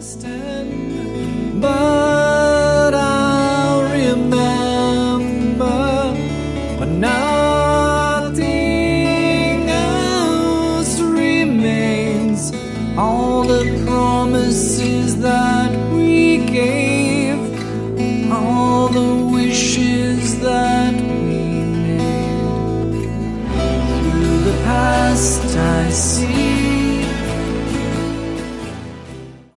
But I'll remember when nothing else remains. All the promises that we gave, all the wishes that we made. Through the past I see